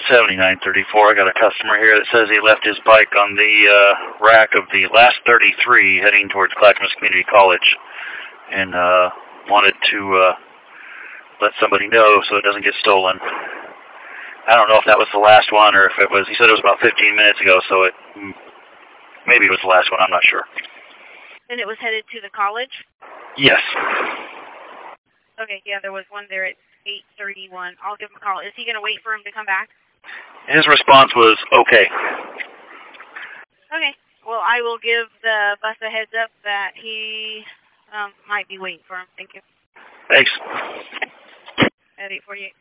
7934. I got a customer here that says he left his bike on the rack of the last 33 heading towards Clackamas Community College and wanted to let somebody know so it doesn't get stolen. I don't know if that was the last one or if it was, he said it was about 15 minutes ago, so maybe it was the last one, I'm not sure. And it was headed to the college? Yes. Okay, yeah, there was one there at 8:31. I'll give him a call. Is he going to wait for him to come back? His response was, okay. Okay. Well, I will give the bus a heads up that he might be waiting for him. Thank you. Thanks. At 8:48.